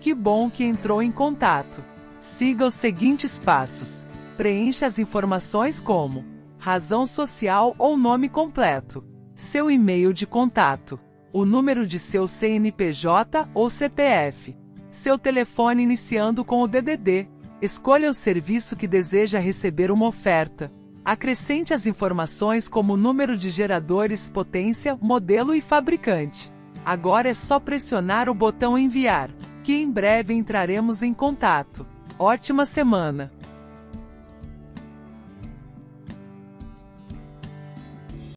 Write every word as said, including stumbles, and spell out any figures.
Que bom que entrou em contato. Siga os seguintes passos. Preencha as informações como razão social ou nome completo, seu e-mail de contato, o número de seu C N P J ou C P F, seu telefone iniciando com o D D D. Escolha o serviço que deseja receber uma oferta. Acrescente as informações como número de geradores, potência, modelo e fabricante. Agora é só pressionar o botão enviar, que em breve entraremos em contato. Ótima semana!